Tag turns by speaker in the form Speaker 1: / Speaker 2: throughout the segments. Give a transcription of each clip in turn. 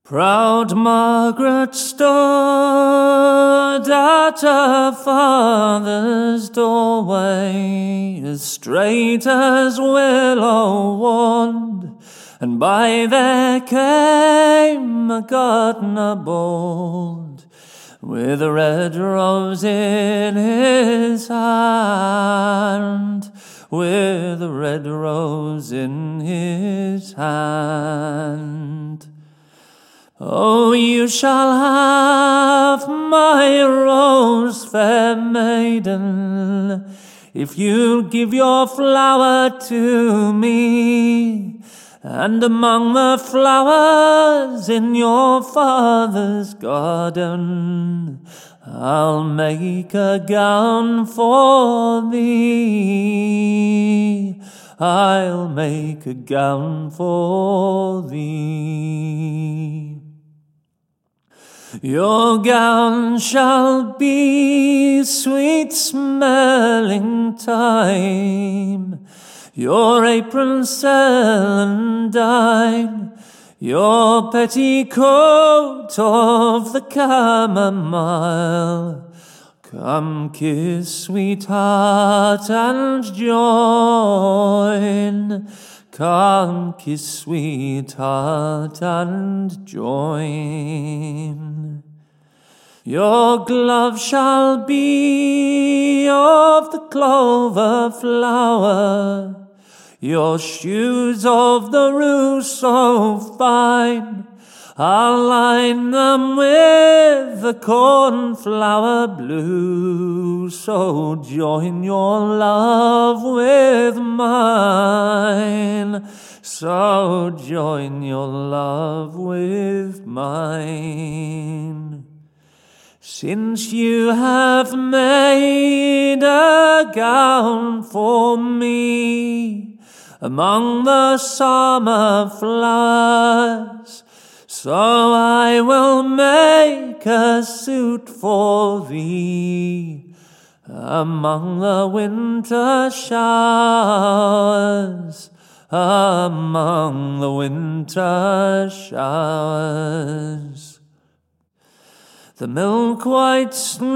Speaker 1: Proud Margaret stood at her father's doorway, as straight as willow wand, and by there came a gardener bold, with a red rose in his hand, with a red rose in his hand. Oh, you shall have my rose, fair maiden, if you'll give your flower to me. And among the flowers in your father's garden, I'll make a gown for thee. I'll make a gown for thee. Your gown shall be sweet smelling thyme, your apron celandine, your petticoat of the chamomile. Come kiss sweetheart and join. Come kiss sweetheart and join. Your glove shall be of the clover flower, your shoes of the rue so fine. I'll line them with the cornflower blue, so join your love with mine. So join your love with mine. Since you have made a gown for me among the summer flowers, so I will make a suit for thee among the winter showers, among the winter showers. The milk-white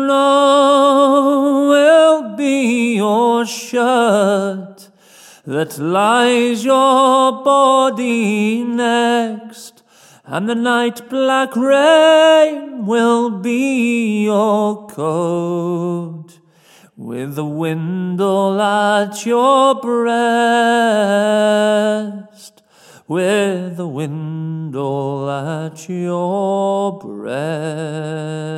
Speaker 1: snow will be your shirt that lies your body next, and the night-black rain will be your coat, with the windle at your breast, with the windle at your breast.